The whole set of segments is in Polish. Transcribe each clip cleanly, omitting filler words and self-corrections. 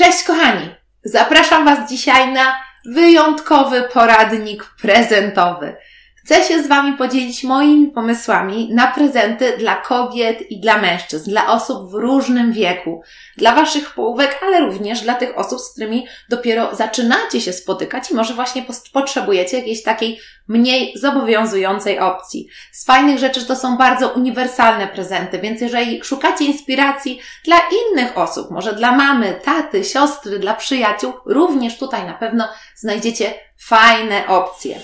Cześć kochani! Zapraszam Was dzisiaj na wyjątkowy poradnik prezentowy. Chcę się z Wami podzielić moimi pomysłami na prezenty dla kobiet i dla mężczyzn, dla osób w różnym wieku, dla Waszych połówek, ale również dla tych osób, z którymi dopiero zaczynacie się spotykać i może właśnie potrzebujecie jakiejś takiej mniej zobowiązującej opcji. Z fajnych rzeczy to są bardzo uniwersalne prezenty, więc jeżeli szukacie inspiracji dla innych osób, może dla mamy, taty, siostry, dla przyjaciół, również tutaj na pewno znajdziecie fajne opcje.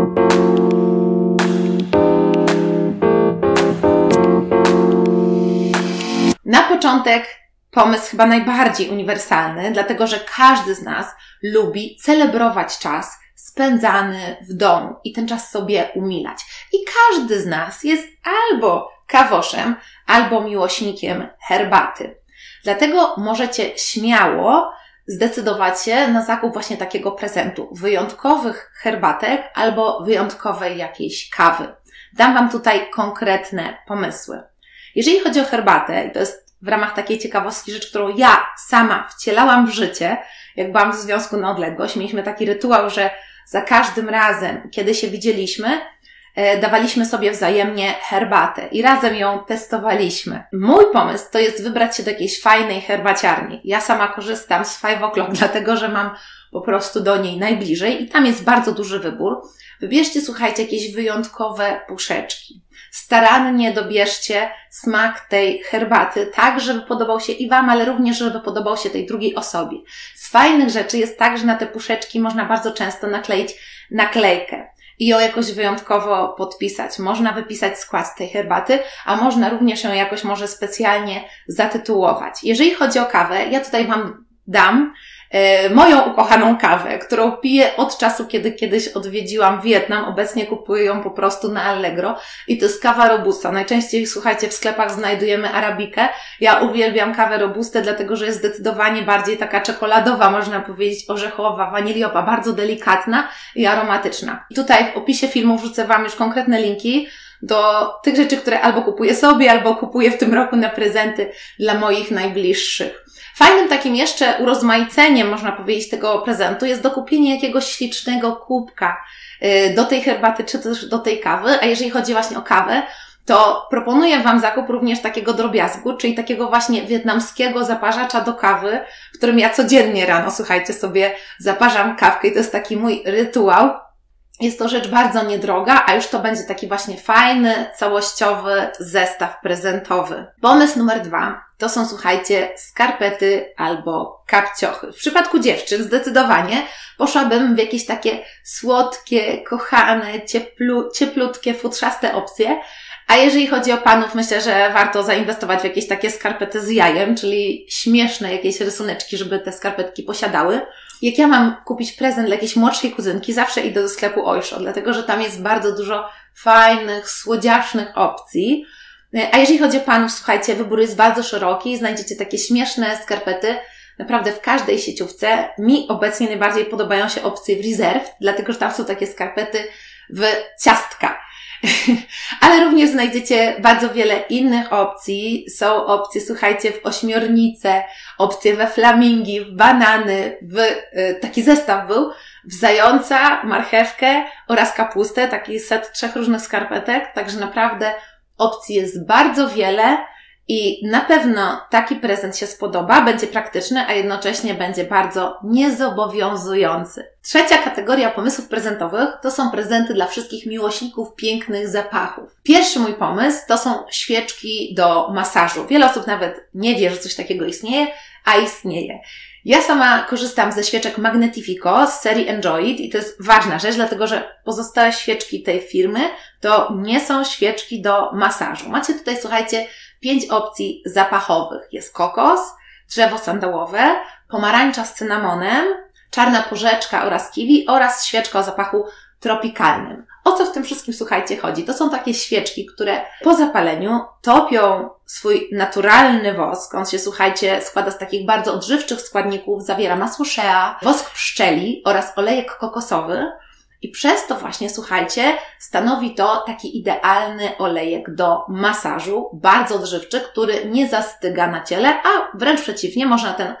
Na początek pomysł chyba najbardziej uniwersalny, dlatego że każdy z nas lubi celebrować czas spędzany w domu i ten czas sobie umilać. I każdy z nas jest albo kawoszem, albo miłośnikiem herbaty. Dlatego możecie śmiało zdecydować się na zakup właśnie takiego prezentu, wyjątkowych herbatek albo wyjątkowej jakiejś kawy. Dam Wam tutaj konkretne pomysły. Jeżeli chodzi o herbatę, i to jest w ramach takiej ciekawostki rzecz, którą ja sama wcielałam w życie, jak byłam w związku na odległość, mieliśmy taki rytuał, że za każdym razem, kiedy się widzieliśmy, dawaliśmy sobie wzajemnie herbatę i razem ją testowaliśmy. Mój pomysł to jest wybrać się do jakiejś fajnej herbaciarni. Ja sama korzystam z 5 O'Clock, dlatego że mam po prostu do niej najbliżej i tam jest bardzo duży wybór. Wybierzcie, słuchajcie, jakieś wyjątkowe puszeczki. Starannie dobierzcie smak tej herbaty, tak, żeby podobał się i Wam, ale również, żeby podobał się tej drugiej osobie. Z fajnych rzeczy jest tak, że na te puszeczki można bardzo często nakleić naklejkę i ją jakoś wyjątkowo podpisać. Można wypisać skład tej herbaty, a można również ją jakoś może specjalnie zatytułować. Jeżeli chodzi o kawę, ja tutaj Wam dam moją ukochaną kawę, którą piję od czasu, kiedy kiedyś odwiedziłam Wietnam. Obecnie kupuję ją po prostu na Allegro i to jest kawa robusta. Najczęściej, słuchajcie, w sklepach znajdujemy arabikę. Ja uwielbiam kawę robustę, dlatego że jest zdecydowanie bardziej taka czekoladowa, można powiedzieć orzechowa, waniliowa, bardzo delikatna i aromatyczna. I tutaj w opisie filmu wrzucę Wam już konkretne linki do tych rzeczy, które albo kupuję sobie, albo kupuję w tym roku na prezenty dla moich najbliższych. Fajnym takim jeszcze urozmaiceniem, można powiedzieć, tego prezentu jest dokupienie jakiegoś ślicznego kubka do tej herbaty, czy też do tej kawy. A jeżeli chodzi właśnie o kawę, to proponuję Wam zakup również takiego drobiazgu, czyli takiego właśnie wietnamskiego zaparzacza do kawy, w którym ja codziennie rano, słuchajcie, sobie zaparzam kawkę i to jest taki mój rytuał. Jest to rzecz bardzo niedroga, a już to będzie taki właśnie fajny, całościowy zestaw prezentowy. Pomysł numer 2 to są, słuchajcie, skarpety albo kapciochy. W przypadku dziewczyn zdecydowanie poszłabym w jakieś takie słodkie, kochane, cieplutkie, futrzaste opcje. A jeżeli chodzi o panów, myślę, że warto zainwestować w jakieś takie skarpety z jajem, czyli śmieszne jakieś rysuneczki, żeby te skarpetki posiadały. Jak ja mam kupić prezent dla jakiejś młodszej kuzynki, zawsze idę do sklepu Oysho, dlatego że tam jest bardzo dużo fajnych, słodziasznych opcji. A jeżeli chodzi o panów, słuchajcie, wybór jest bardzo szeroki, znajdziecie takie śmieszne skarpety naprawdę w każdej sieciówce. Mi obecnie najbardziej podobają się opcje w Reserve, dlatego że tam są takie skarpety w ciastka. Ale również znajdziecie bardzo wiele innych opcji. Są opcje, słuchajcie, w ośmiornice, opcje we flamingi, w banany, taki zestaw był, w zająca, marchewkę oraz kapustę, taki set 3 różnych skarpetek, także naprawdę opcji jest bardzo wiele i na pewno taki prezent się spodoba, będzie praktyczny, a jednocześnie będzie bardzo niezobowiązujący. Trzecia kategoria pomysłów prezentowych to są prezenty dla wszystkich miłośników pięknych zapachów. Pierwszy mój pomysł to są świeczki do masażu. Wiele osób nawet nie wie, że coś takiego istnieje, a istnieje. Ja sama korzystam ze świeczek Magnetifico z serii Enjoy It i to jest ważna rzecz, dlatego że pozostałe świeczki tej firmy to nie są świeczki do masażu. Macie tutaj, słuchajcie, 5 opcji zapachowych. Jest kokos, drzewo sandałowe, pomarańcza z cynamonem, czarna porzeczka oraz kiwi oraz świeczka o zapachu tropikalnym. O co w tym wszystkim, słuchajcie, chodzi? To są takie świeczki, które po zapaleniu topią swój naturalny wosk. On się, słuchajcie, składa z takich bardzo odżywczych składników, zawiera masło shea, wosk pszczeli oraz olejek kokosowy. I przez to właśnie, słuchajcie, stanowi to taki idealny olejek do masażu, bardzo odżywczy, który nie zastyga na ciele, a wręcz przeciwnie, można ten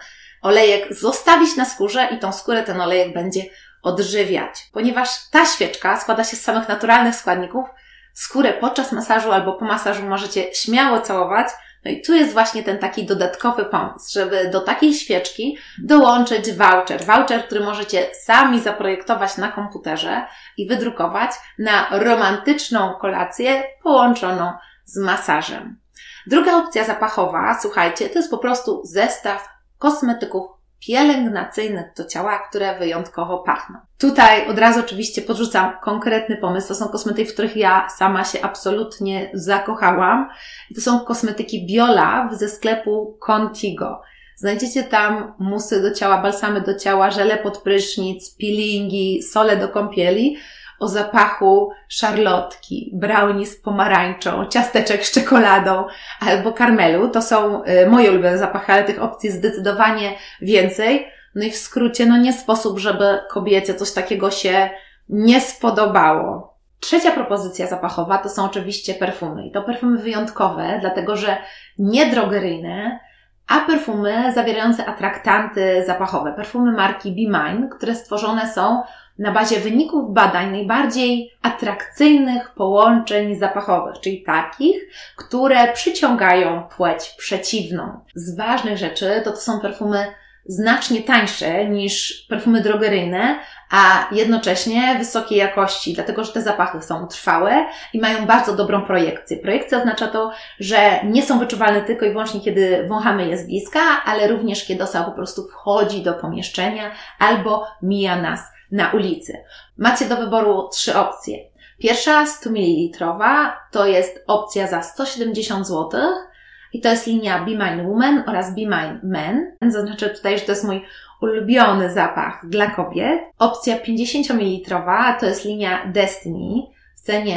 olejek zostawić na skórze i tą skórę ten olejek będzie odżywiać. Ponieważ ta świeczka składa się z samych naturalnych składników, skórę podczas masażu albo po masażu możecie śmiało całować. No i tu jest właśnie ten taki dodatkowy pomysł, żeby do takiej świeczki dołączyć voucher, który możecie sami zaprojektować na komputerze i wydrukować na romantyczną kolację połączoną z masażem. Druga opcja zapachowa, słuchajcie, to jest po prostu zestaw kosmetyków pielęgnacyjnych do ciała, które wyjątkowo pachną. Tutaj od razu oczywiście podrzucam konkretny pomysł. To są kosmetyki, w których ja sama się absolutnie zakochałam. I to są kosmetyki BioLove ze sklepu Contigo. Znajdziecie tam musy do ciała, balsamy do ciała, żele pod prysznic, peelingi, sole do kąpieli o zapachu szarlotki, brownie z pomarańczą, ciasteczek z czekoladą albo karmelu. To są moje ulubione zapachy, ale tych opcji zdecydowanie więcej. No i w skrócie, nie sposób, żeby kobiecie coś takiego się nie spodobało. Trzecia propozycja zapachowa to są oczywiście perfumy. I to perfumy wyjątkowe, dlatego że nie drogeryjne, a perfumy zawierające atraktanty zapachowe. Perfumy marki Be Mine, które stworzone są na bazie wyników badań najbardziej atrakcyjnych połączeń zapachowych, czyli takich, które przyciągają płeć przeciwną. Z ważnych rzeczy to są perfumy znacznie tańsze niż perfumy drogeryjne, a jednocześnie wysokiej jakości, dlatego że te zapachy są trwałe i mają bardzo dobrą projekcję. Projekcja oznacza to, że nie są wyczuwalne tylko i wyłącznie, kiedy wąchamy je z bliska, ale również kiedy osoba po prostu wchodzi do pomieszczenia albo mija nas na ulicy. Macie do wyboru 3 opcje. Pierwsza 100 ml to jest opcja za 170 zł i to jest linia Be Mine Woman oraz Be Mine Men. Zaznaczę tutaj, że to jest mój ulubiony zapach dla kobiet. Opcja 50 ml to jest linia Destiny w cenie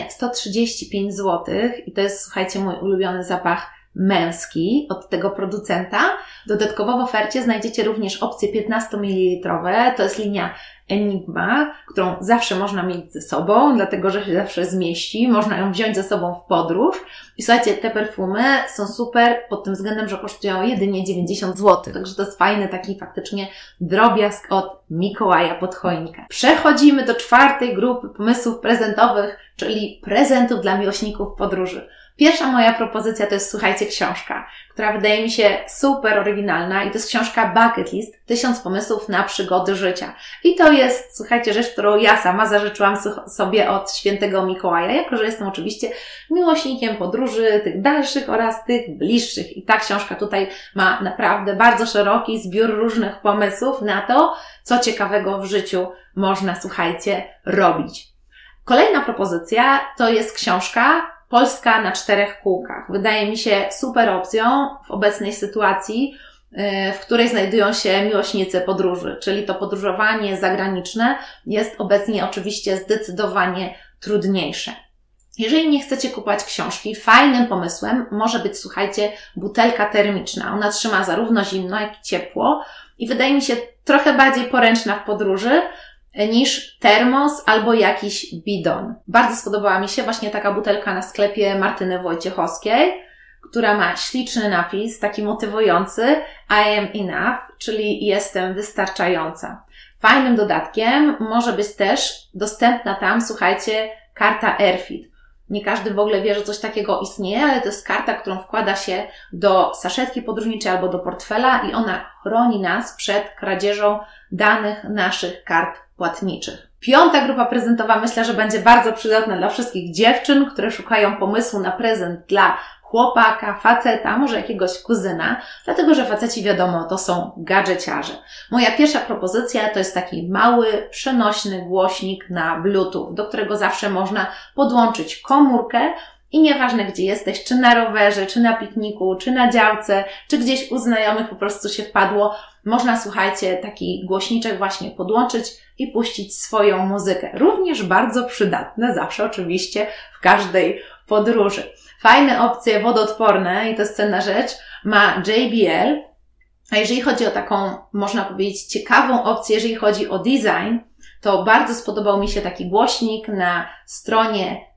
135 zł i to jest, słuchajcie, mój ulubiony zapach męski od tego producenta. Dodatkowo w ofercie znajdziecie również opcje 15 ml, to jest linia Enigma, którą zawsze można mieć ze sobą, dlatego że się zawsze zmieści, można ją wziąć ze sobą w podróż. I słuchajcie, te perfumy są super pod tym względem, że kosztują jedynie 90 zł, także to jest fajny taki faktycznie drobiazg od Mikołaja pod choinkę. Przechodzimy do 4. grupy pomysłów prezentowych, czyli prezentów dla miłośników podróży. Pierwsza moja propozycja to jest, słuchajcie, książka, która wydaje mi się super oryginalna i to jest książka Bucket List 1000 pomysłów na przygody życia. I to jest, słuchajcie, rzecz, którą ja sama zażyczyłam sobie od świętego Mikołaja, jako że jestem oczywiście miłośnikiem podróży, tych dalszych oraz tych bliższych. I ta książka tutaj ma naprawdę bardzo szeroki zbiór różnych pomysłów na to, co ciekawego w życiu można, słuchajcie, robić. Kolejna propozycja to jest książka Polska na 4 kółkach. Wydaje mi się super opcją w obecnej sytuacji, w której znajdują się miłośnicy podróży, czyli to podróżowanie zagraniczne jest obecnie oczywiście zdecydowanie trudniejsze. Jeżeli nie chcecie kupować książki, fajnym pomysłem może być, słuchajcie, butelka termiczna. Ona trzyma zarówno zimno, jak i ciepło i wydaje mi się trochę bardziej poręczna w podróży niż termos albo jakiś bidon. Bardzo spodobała mi się właśnie taka butelka na sklepie Martyny Wojciechowskiej, która ma śliczny napis, taki motywujący I am enough, czyli jestem wystarczająca. Fajnym dodatkiem może być też dostępna tam, słuchajcie, karta Airfit. Nie każdy w ogóle wie, że coś takiego istnieje, ale to jest karta, którą wkłada się do saszetki podróżniczej albo do portfela i ona chroni nas przed kradzieżą danych naszych kart płatniczych. 5. grupa prezentowa myślę, że będzie bardzo przydatna dla wszystkich dziewczyn, które szukają pomysłu na prezent dla chłopaka, faceta, może jakiegoś kuzyna, dlatego że faceci, wiadomo, to są gadżeciarze. Moja pierwsza propozycja to jest taki mały, przenośny głośnik na Bluetooth, do którego zawsze można podłączyć komórkę i nieważne gdzie jesteś, czy na rowerze, czy na pikniku, czy na działce, czy gdzieś u znajomych po prostu się wpadło, można, słuchajcie, taki głośniczek właśnie podłączyć i puścić swoją muzykę. Również bardzo przydatne, zawsze oczywiście w każdej podróży. Fajne opcje wodoodporne i to jest cenna rzecz, ma JBL, a jeżeli chodzi o taką, można powiedzieć, ciekawą opcję, jeżeli chodzi o design, to bardzo spodobał mi się taki głośnik na stronie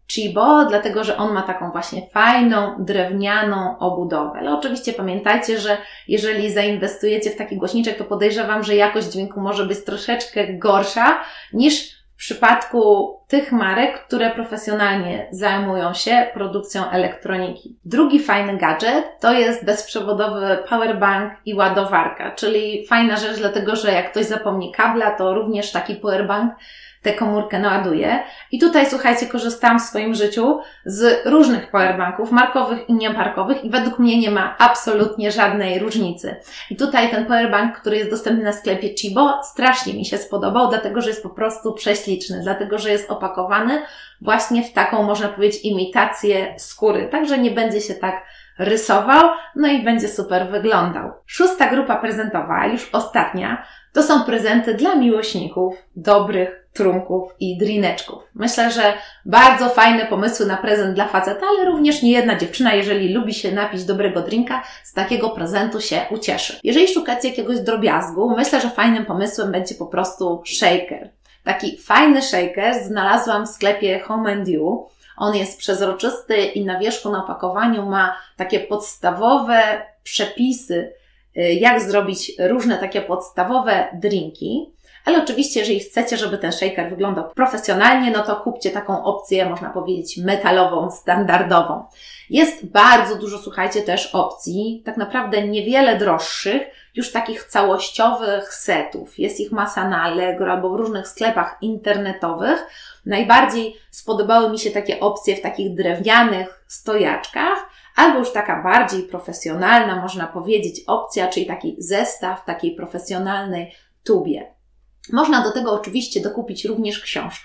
Chibo, dlatego że on ma taką właśnie fajną, drewnianą obudowę. Ale oczywiście pamiętajcie, że jeżeli zainwestujecie w taki głośniczek, to podejrzewam, że jakość dźwięku może być troszeczkę gorsza niż w przypadku tych marek, które profesjonalnie zajmują się produkcją elektroniki. Drugi fajny gadżet to jest bezprzewodowy powerbank i ładowarka, czyli fajna rzecz, dlatego że jak ktoś zapomni kabla, to również taki powerbank tę komórkę naładuje. I tutaj, słuchajcie, korzystałam w swoim życiu z różnych powerbanków, markowych i niemarkowych i według mnie nie ma absolutnie żadnej różnicy. I tutaj ten powerbank, który jest dostępny na sklepie Chibo, strasznie mi się spodobał, dlatego że jest po prostu prześliczny, dlatego że jest opakowany właśnie w taką, można powiedzieć, imitację skóry, także nie będzie się tak rysował, no i będzie super wyglądał. 6. grupa prezentowa, już ostatnia, to są prezenty dla miłośników dobrych trunków i drineczków. Myślę, że bardzo fajne pomysły na prezent dla faceta, ale również niejedna dziewczyna, jeżeli lubi się napić dobrego drinka, z takiego prezentu się ucieszy. Jeżeli szukacie jakiegoś drobiazgu, myślę, że fajnym pomysłem będzie po prostu shaker. Taki fajny shaker znalazłam w sklepie Home & You. On jest przezroczysty i na wierzchu, na opakowaniu ma takie podstawowe przepisy, jak zrobić różne takie podstawowe drinki. Ale oczywiście, jeżeli chcecie, żeby ten shaker wyglądał profesjonalnie, no to kupcie taką opcję, można powiedzieć, metalową, standardową. Jest bardzo dużo, słuchajcie, też opcji, tak naprawdę niewiele droższych, już takich całościowych setów. Jest ich masa na Allegro albo w różnych sklepach internetowych. Najbardziej spodobały mi się takie opcje w takich drewnianych stojaczkach, albo już taka bardziej profesjonalna, można powiedzieć, opcja, czyli taki zestaw w takiej profesjonalnej tubie. Można do tego oczywiście dokupić również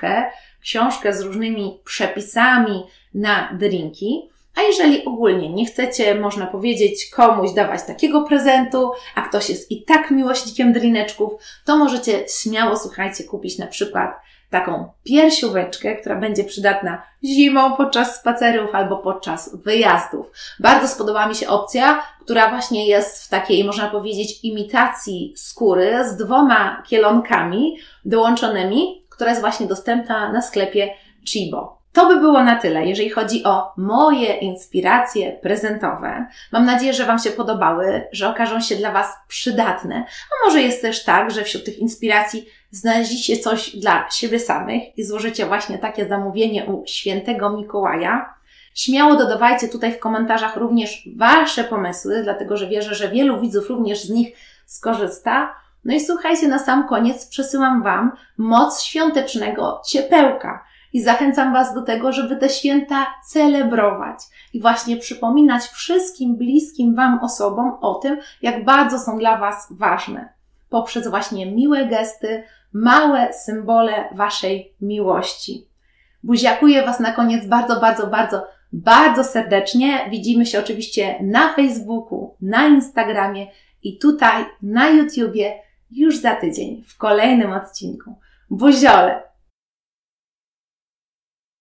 książkę z różnymi przepisami na drinki, a jeżeli ogólnie nie chcecie, można powiedzieć, komuś dawać takiego prezentu, a ktoś jest i tak miłośnikiem drineczków, to możecie śmiało, słuchajcie, kupić na przykład taką piersióweczkę, która będzie przydatna zimą podczas spacerów albo podczas wyjazdów. Bardzo spodobała mi się opcja, która właśnie jest w takiej, można powiedzieć, imitacji skóry z 2 kielonkami dołączonymi, która jest właśnie dostępna na sklepie Chibo. To by było na tyle, jeżeli chodzi o moje inspiracje prezentowe. Mam nadzieję, że Wam się podobały, że okażą się dla Was przydatne. A może jest też tak, że wśród tych inspiracji znaleźliście coś dla siebie samych i złożycie właśnie takie zamówienie u świętego Mikołaja. Śmiało dodawajcie tutaj w komentarzach również Wasze pomysły, dlatego że wierzę, że wielu widzów również z nich skorzysta. No i słuchajcie, na sam koniec przesyłam Wam moc świątecznego ciepełka. I zachęcam Was do tego, żeby te święta celebrować i właśnie przypominać wszystkim bliskim Wam osobom o tym, jak bardzo są dla Was ważne. Poprzez właśnie miłe gesty, małe symbole Waszej miłości. Buziakuję Was na koniec bardzo serdecznie. Widzimy się oczywiście na Facebooku, na Instagramie i tutaj na YouTubie już za tydzień w kolejnym odcinku. Buziole!